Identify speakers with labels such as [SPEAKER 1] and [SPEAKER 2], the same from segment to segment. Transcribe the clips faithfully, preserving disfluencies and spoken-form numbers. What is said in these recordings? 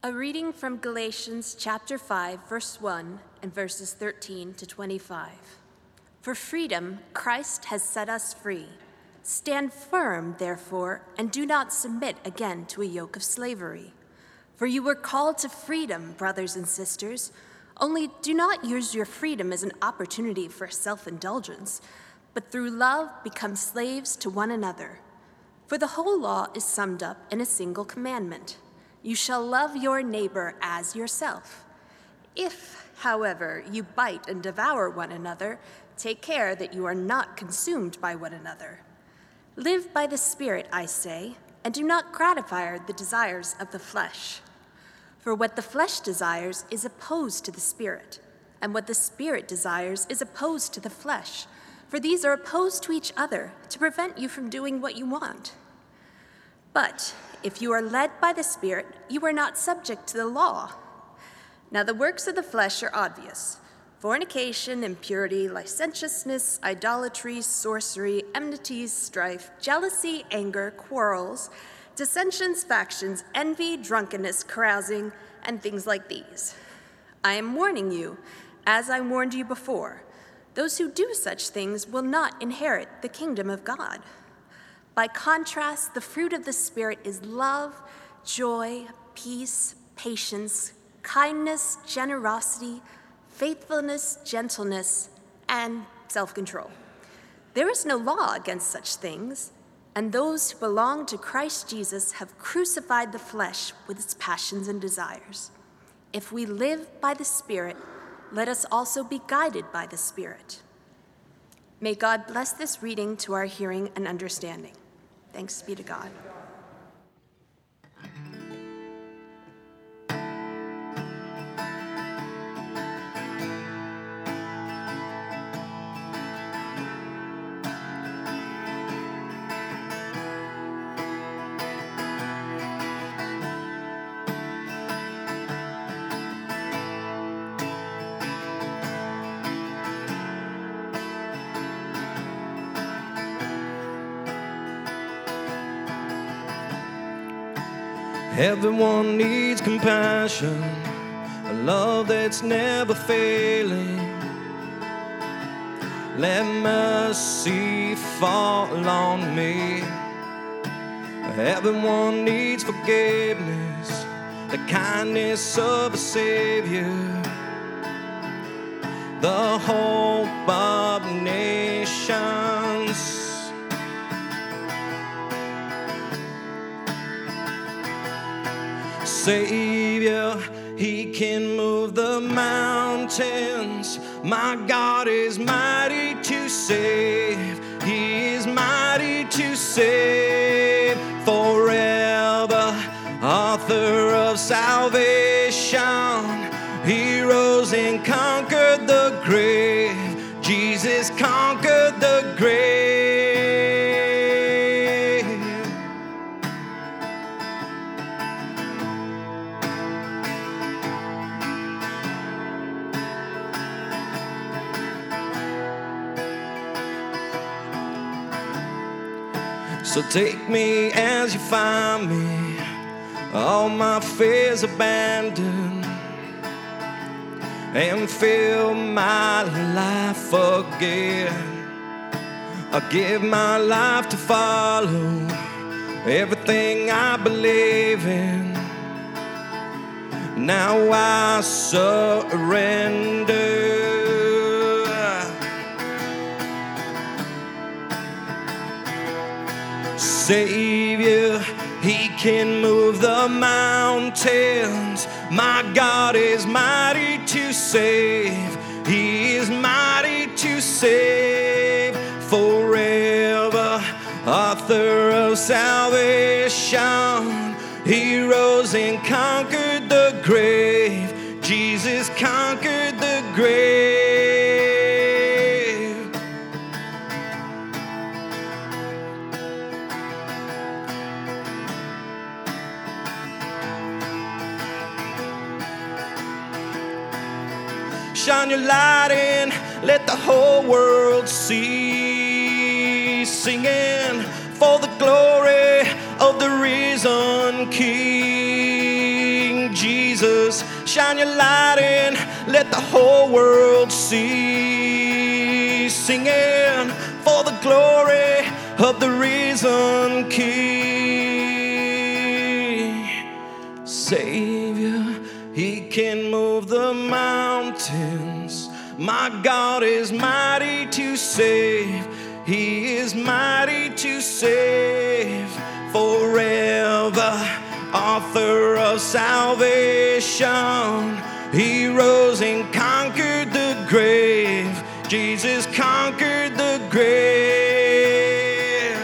[SPEAKER 1] A reading from Galatians chapter five, verse one, and verses thirteen to twenty-five. For freedom, Christ has set us free. Stand firm, therefore, and do not submit again to a yoke of slavery. For you were called to freedom, brothers and sisters. Only do not use your freedom as an opportunity for self-indulgence, but through love become slaves to one another. For the whole law is summed up in a single commandment. You shall love your neighbor as yourself. If, however, you bite and devour one another, take care that you are not consumed by one another. Live by the Spirit, I say, and do not gratify the desires of the flesh. For what the flesh desires is opposed to the Spirit, and what the Spirit desires is opposed to the flesh. For these are opposed to each other to prevent you from doing what you want. But if you are led by the Spirit, you are not subject to the law. Now the works of the flesh are obvious: fornication, impurity, licentiousness, idolatry, sorcery, enmities, strife, jealousy, anger, quarrels, dissensions, factions, envy, drunkenness, carousing, and things like these. I am warning you, as I warned you before, those who do such things will not inherit the kingdom of God. By contrast, the fruit of the Spirit is love, joy, peace, patience, kindness, generosity, faithfulness, gentleness, and self-control. There is no law against such things, and those who belong to Christ Jesus have crucified the flesh with its passions and desires. If we live by the Spirit, let us also be guided by the Spirit. May God bless this reading to our hearing and understanding. Thanks be to God.
[SPEAKER 2] Everyone needs compassion, a love that's never failing. Let mercy fall on me. Everyone needs forgiveness, the kindness of a Savior, the hope of nations. Savior, He can move the mountains. My God is mighty to save. He is mighty to save forever. Author of salvation, He rose and conquered the grave. Jesus conquered the grave. So take me as you find me, all my fears abandoned, and fill my life again. I give my life to follow everything I believe in. Now I surrender. Savior, He can move the mountains. My God is mighty to save. He is mighty to save forever. Author of salvation, He rose and conquered the grave. Jesus conquered the grave. Shine your light in, let the whole world see. Singing for the glory of the risen King Jesus. shine your light in, let the whole world see. Singing for the glory of the risen King. Savior, he can move the mountains. My God is mighty to save. He is mighty to save forever. Author of salvation, he rose and conquered the grave. Jesus conquered the grave.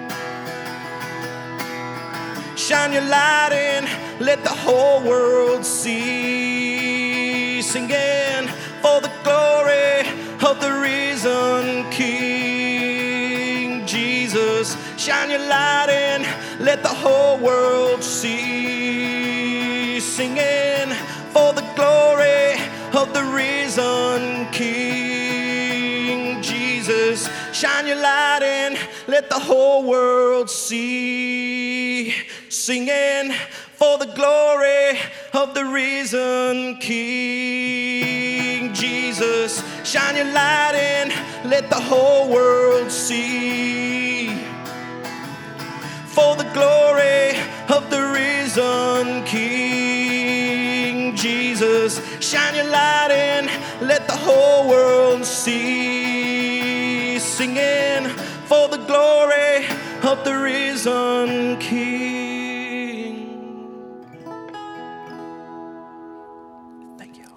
[SPEAKER 2] Shine your light in, let the whole world see. Singing for the glory of the risen King. Jesus, shine your light in, let the whole world see. Singing for the glory of the risen King. Jesus, shine your light in, let the whole world see. Singing for the glory of the risen King. Jesus, shine your light in, let the whole world see. For the glory of the risen King. Jesus, shine your light in, let the whole world see. Singing for the glory of the risen King. Thank you.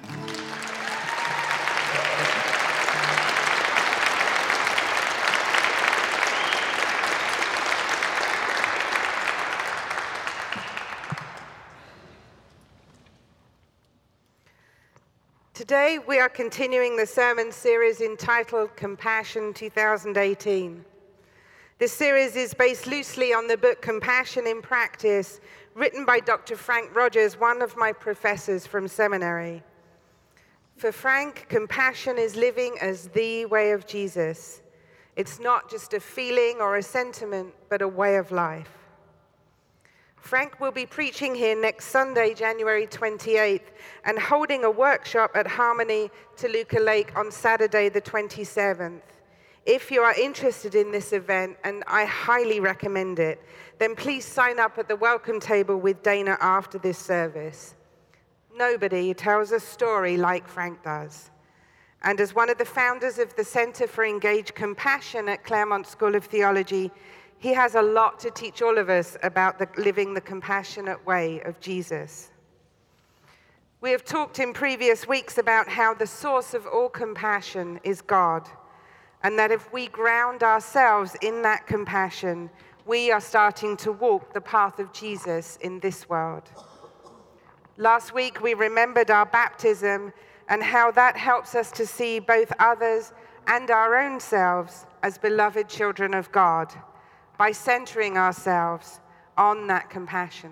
[SPEAKER 3] Today we are continuing the sermon series entitled Compassion twenty eighteen. This series is based loosely on the book Compassion in Practice, written by Doctor Frank Rogers, one of my professors from seminary. For Frank, compassion is living as the way of Jesus. It's not just a feeling or a sentiment, but a way of life. Frank will be preaching here next Sunday, January twenty-eighth, and holding a workshop at Harmony Toluca Lake on Saturday the twenty-seventh. If you are interested in this event, and I highly recommend it, then please sign up at the welcome table with Dana after this service. Nobody tells a story like Frank does. And as one of the founders of the Center for Engaged Compassion at Claremont School of Theology, he has a lot to teach all of us about the, living the compassionate way of Jesus. We have talked in previous weeks about how the source of all compassion is God, and that if we ground ourselves in that compassion, we are starting to walk the path of Jesus in this world. Last week, we remembered our baptism and how that helps us to see both others and our own selves as beloved children of God, by centering ourselves on that compassion.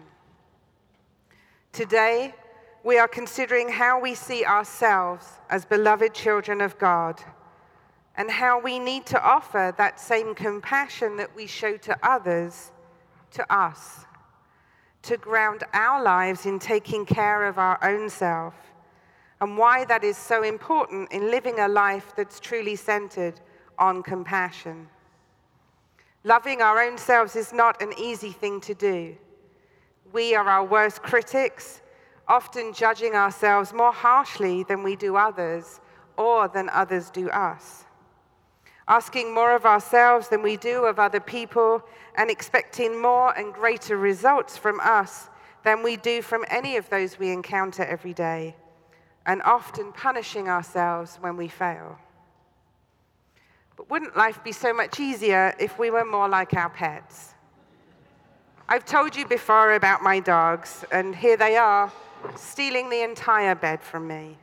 [SPEAKER 3] Today, we are considering how we see ourselves as beloved children of God, and how we need to offer that same compassion that we show to others to us, to ground our lives in taking care of our own self, and why that is so important in living a life that's truly centered on compassion. Loving our own selves is not an easy thing to do. We are our worst critics, often judging ourselves more harshly than we do others, or than others do us. Asking more of ourselves than we do of other people, and expecting more and greater results from us than we do from any of those we encounter every day, and often punishing ourselves when we fail. But wouldn't life be so much easier if we were more like our pets? I've told you before about my dogs, and here they are, stealing the entire bed from me.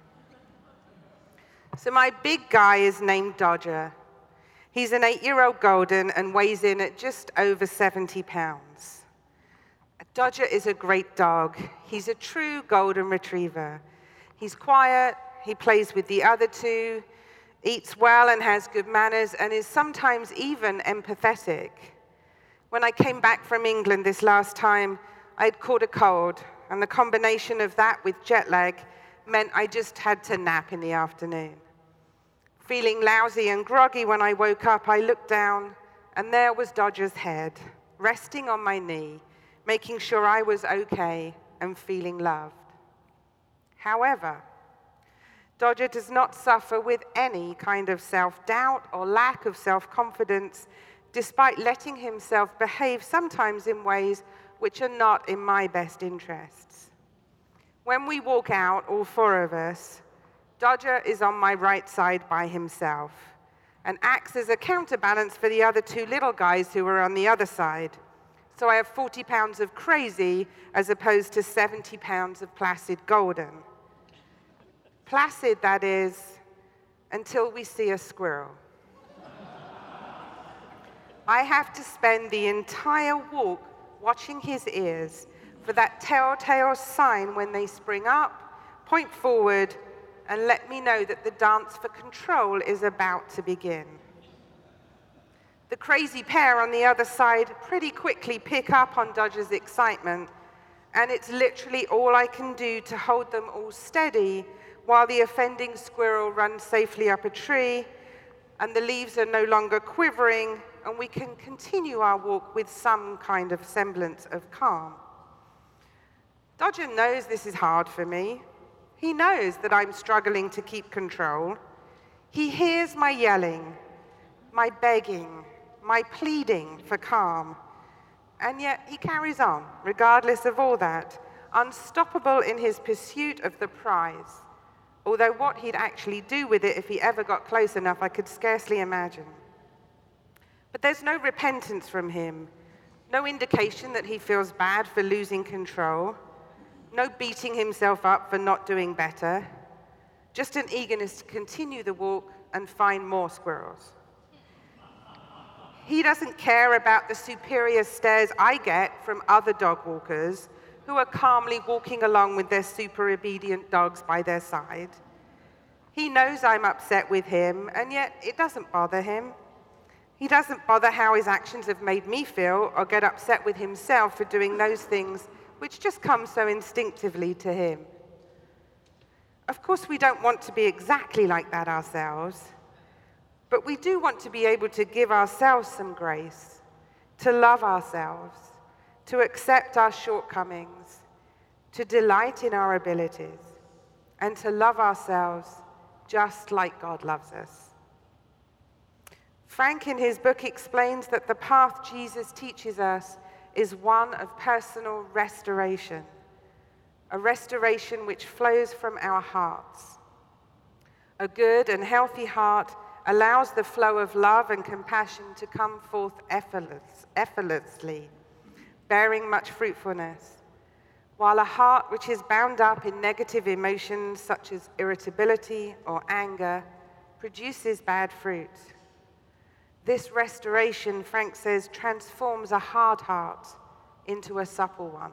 [SPEAKER 3] So my big guy is named Dodger. He's an eight-year-old golden and weighs in at just over seventy pounds. Dodger is a great dog. He's a true golden retriever. He's quiet, he plays with the other two, eats well and has good manners, and is sometimes even empathetic. When I came back from England this last time, I'd caught a cold, and the combination of that with jet lag meant I just had to nap in the afternoon. Feeling lousy and groggy when I woke up, I looked down, and there was Dodger's head, resting on my knee, making sure I was okay and feeling loved. However, Dodger does not suffer with any kind of self-doubt or lack of self-confidence, despite letting himself behave sometimes in ways which are not in my best interests. When we walk out, all four of us, Dodger is on my right side by himself and acts as a counterbalance for the other two little guys who are on the other side. So I have forty pounds of crazy as opposed to seventy pounds of placid golden. Placid, that is, until we see a squirrel. I have to spend the entire walk watching his ears for that telltale sign when they spring up, point forward, and let me know that the dance for control is about to begin. The crazy pair on the other side pretty quickly pick up on Dodger's excitement, and it's literally all I can do to hold them all steady while the offending squirrel runs safely up a tree, and the leaves are no longer quivering, and we can continue our walk with some kind of semblance of calm. Dodger knows this is hard for me. He knows that I'm struggling to keep control. He hears my yelling, my begging, my pleading for calm, and yet he carries on, regardless of all that, unstoppable in his pursuit of the prize, although what he'd actually do with it if he ever got close enough, I could scarcely imagine. But there's no repentance from him, no indication that he feels bad for losing control, no beating himself up for not doing better, just an eagerness to continue the walk and find more squirrels. He doesn't care about the superior stares I get from other dog walkers who are calmly walking along with their super obedient dogs by their side. He knows I'm upset with him, and yet it doesn't bother him. He doesn't bother how his actions have made me feel or get upset with himself for doing those things which just come so instinctively to him. Of course, we don't want to be exactly like that ourselves, but we do want to be able to give ourselves some grace, to love ourselves, to accept our shortcomings, to delight in our abilities, and to love ourselves just like God loves us. Frank, in his book, explains that the path Jesus teaches us is one of personal restoration, a restoration which flows from our hearts. A good and healthy heart allows the flow of love and compassion to come forth effortless, effortlessly, bearing much fruitfulness, while a heart which is bound up in negative emotions such as irritability or anger produces bad fruit. This restoration, Frank says, transforms a hard heart into a supple one.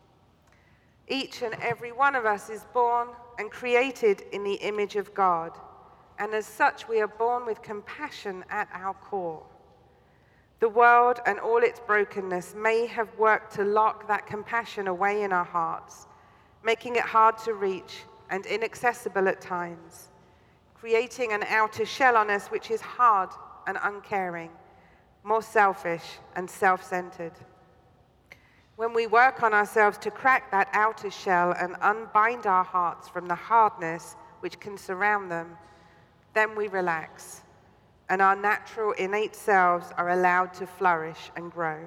[SPEAKER 3] Each and every one of us is born and created in the image of God, and as such we are born with compassion at our core. The world and all its brokenness may have worked to lock that compassion away in our hearts, making it hard to reach and inaccessible at times, creating an outer shell on us which is hard and uncaring, more selfish and self-centered. When we work on ourselves to crack that outer shell and unbind our hearts from the hardness which can surround them, then we relax, and our natural innate selves are allowed to flourish and grow.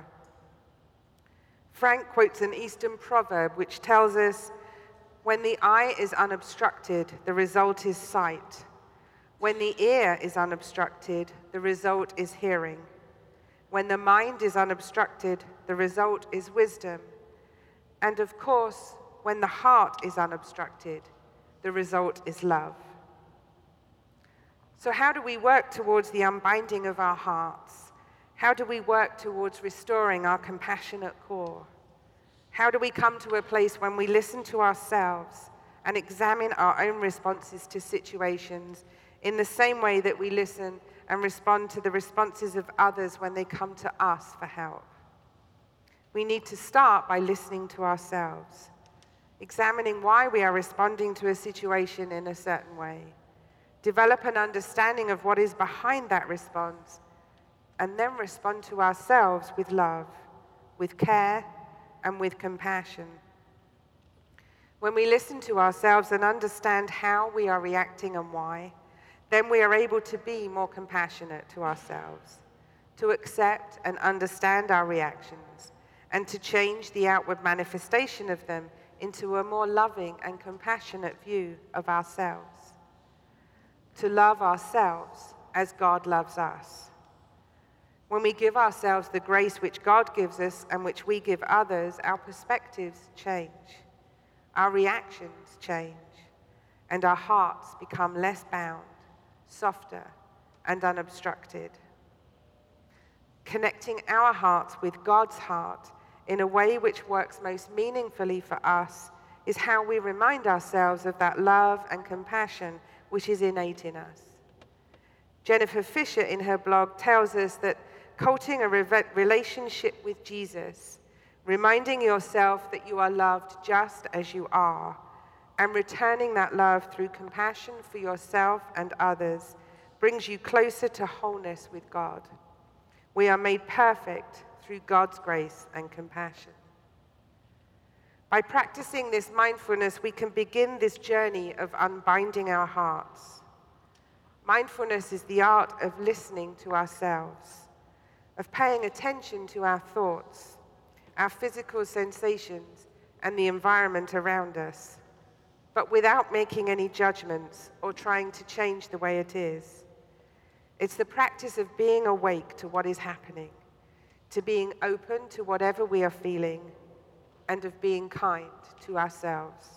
[SPEAKER 3] Frank quotes an Eastern proverb which tells us, when the eye is unobstructed, the result is sight. When the ear is unobstructed, the result is hearing. When the mind is unobstructed, the result is wisdom. And of course, when the heart is unobstructed, the result is love. So how do we work towards the unbinding of our hearts? How do we work towards restoring our compassionate core? How do we come to a place when we listen to ourselves and examine our own responses to situations in the same way that we listen and respond to the responses of others when they come to us for help? We need to start by listening to ourselves. examining why we are responding to a situation in a certain way. Develop an understanding of what is behind that response, and then respond to ourselves with love, with care, and with compassion. When we listen to ourselves and understand how we are reacting and why, then we are able to be more compassionate to ourselves, to accept and understand our reactions, and to change the outward manifestation of them into a more loving and compassionate view of ourselves. To love ourselves as God loves us. When we give ourselves the grace which God gives us and which we give others, our perspectives change, our reactions change, and our hearts become less bound, softer, and unobstructed. Connecting our hearts with God's heart in a way which works most meaningfully for us is how we remind ourselves of that love and compassion which is innate in us. Jennifer Fisher in her blog tells us that cultivating a re- relationship with Jesus, reminding yourself that you are loved just as you are, and returning that love through compassion for yourself and others, brings you closer to wholeness with God. We are made perfect through God's grace and compassion. By practicing this mindfulness, we can begin this journey of unbinding our hearts. Mindfulness is the art of listening to ourselves, of paying attention to our thoughts, our physical sensations, and the environment around us, but without making any judgments or trying to change the way it is. It's the practice of being awake to what is happening, to being open to whatever we are feeling, and of being kind to ourselves.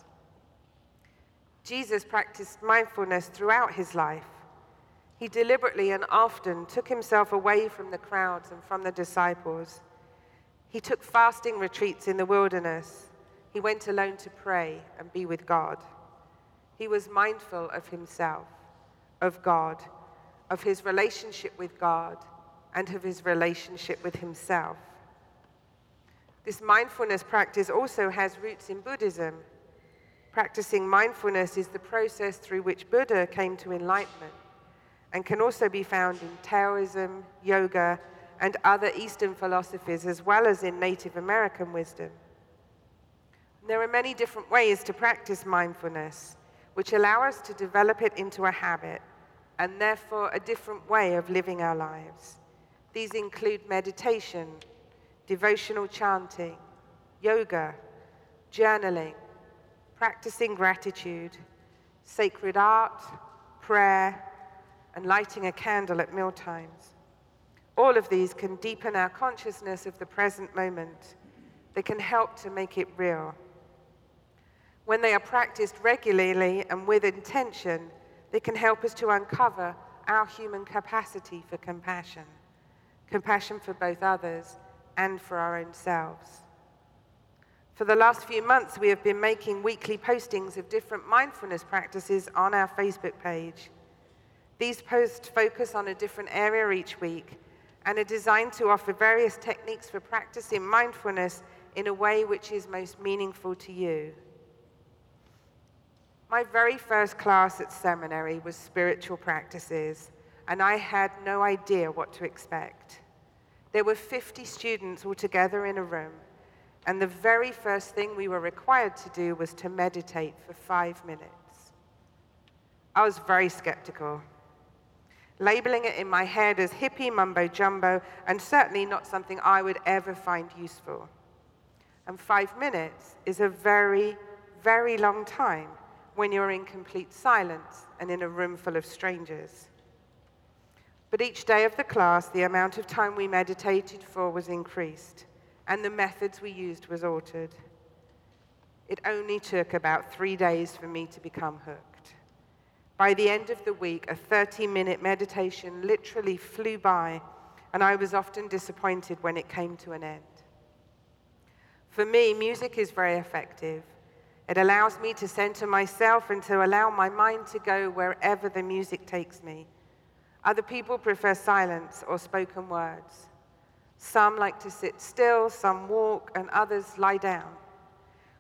[SPEAKER 3] Jesus practiced mindfulness throughout his life. He deliberately and often took himself away from the crowds and from the disciples. He took fasting retreats in the wilderness. He went alone to pray and be with God. He was mindful of himself, of God, of his relationship with God, and of his relationship with himself. This mindfulness practice also has roots in Buddhism. Practicing mindfulness is the process through which Buddha came to enlightenment, and can also be found in Taoism, yoga, and other Eastern philosophies, as well as in Native American wisdom. There are many different ways to practice mindfulness, which allow us to develop it into a habit, and therefore a different way of living our lives. These include meditation, devotional chanting, yoga, journaling, practicing gratitude, sacred art, prayer, and lighting a candle at mealtimes. All of these can deepen our consciousness of the present moment. They can help to make it real. When they are practiced regularly and with intention, they can help us to uncover our human capacity for compassion, compassion for both others and for our own selves. For the last few months, we have been making weekly postings of different mindfulness practices on our Facebook page. These posts focus on a different area each week and are designed to offer various techniques for practicing mindfulness in a way which is most meaningful to you. My very first class at seminary was spiritual practices, and I had no idea what to expect. There were fifty students all together in a room, and the very first thing we were required to do was to meditate for five minutes. I was very skeptical, labeling it in my head as hippie mumbo-jumbo and certainly not something I would ever find useful. And five minutes is a very, very long time when you're in complete silence and in a room full of strangers. But each day of the class, the amount of time we meditated for was increased, and the methods we used was altered. It only took about three days for me to become hooked. By the end of the week, a thirty-minute meditation literally flew by, and I was often disappointed when it came to an end. For me, music is very effective. It allows me to center myself and to allow my mind to go wherever the music takes me. Other people prefer silence or spoken words. Some like to sit still, some walk, and others lie down.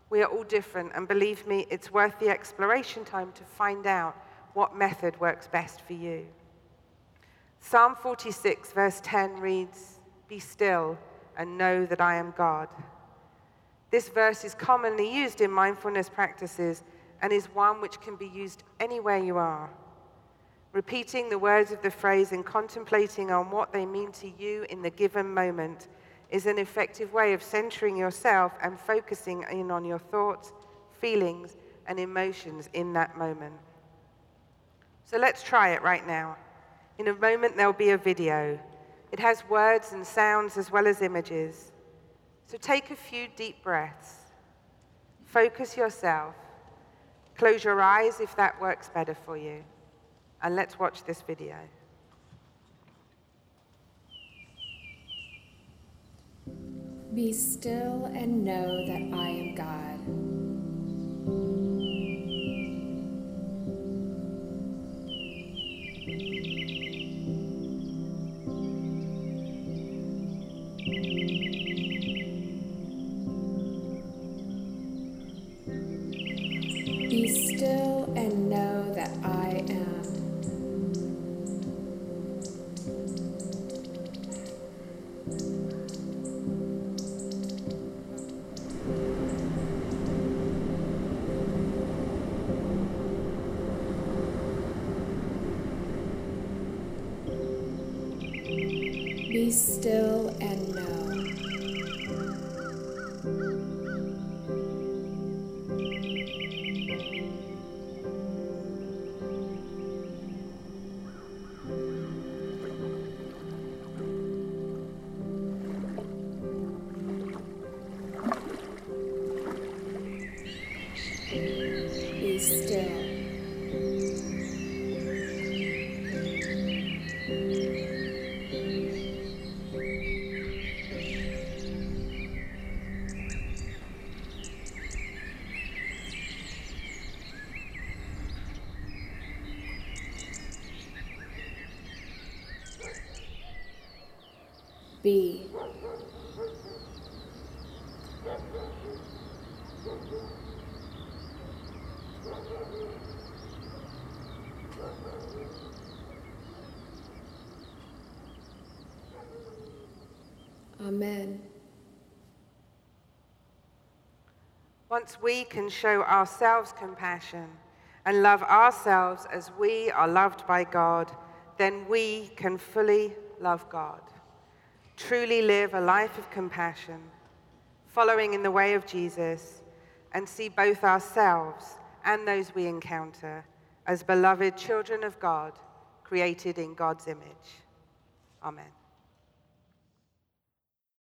[SPEAKER 3] We are all different, and believe me, it's worth the exploration time to find out what method works best for you. Psalm forty-six, verse ten reads, "Be still and know that I am God." This verse is commonly used in mindfulness practices and is one which can be used anywhere you are. Repeating the words of the phrase and contemplating on what they mean to you in the given moment is an effective way of centering yourself and focusing in on your thoughts, feelings, and emotions in that moment. So let's try it right now. In a moment, there'll be a video. It has words and sounds as well as images. So take a few deep breaths. Focus yourself. Close your eyes if that works better for you. And let's watch this video.
[SPEAKER 4] Be still and know that I am God. Be still and know that I am. Be still and know. Be still. Be. Amen.
[SPEAKER 3] Once we can show ourselves compassion and love ourselves as we are loved by God, then we can fully love God. Truly live a life of compassion, following in the way of Jesus, and see both ourselves and those we encounter as beloved children of God, created in God's image. Amen.